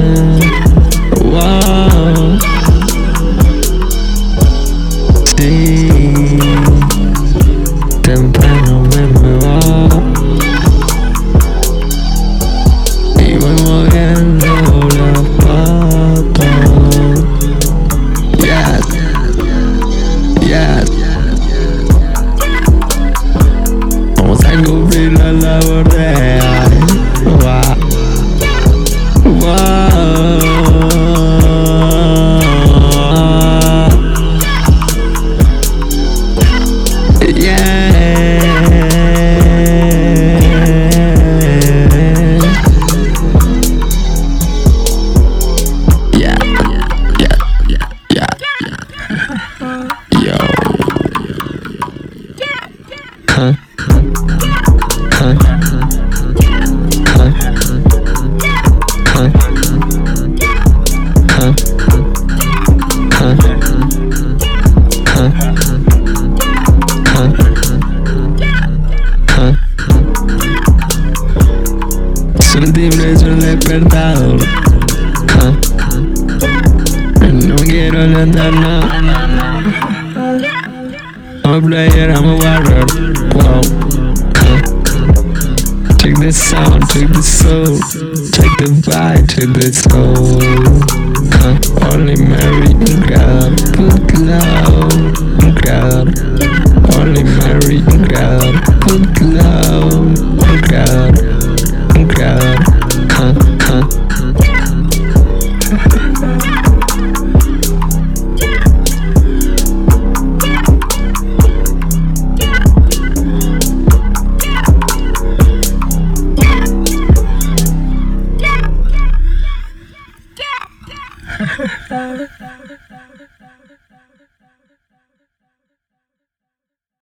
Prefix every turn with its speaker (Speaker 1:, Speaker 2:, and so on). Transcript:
Speaker 1: Wow. Sí, temprano me muevo y voy moviendo las patas. Yes, yes. Vamos a cubrir la labor de hoy. Wow. Wow. El timbre es un despertador. No quiero levantar nada. I'm a player, I'm a warrior. Wow. Check the sound, check the soul. Check the vibe, check the soul. Only Mary and God. Put love and God. Only Mary and God. Put love and God. God,